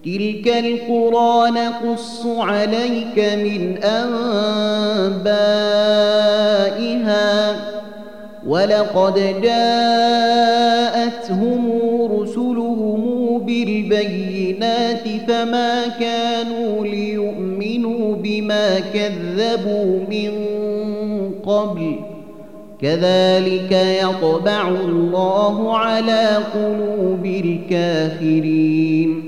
تلك القرى نقص عليك من أنبائها ولقد جاءتهم رسلهم بالبينات فما كانوا ليؤمنوا بما كذبوا من قبل كذلك يطبع الله على قلوب الكافرين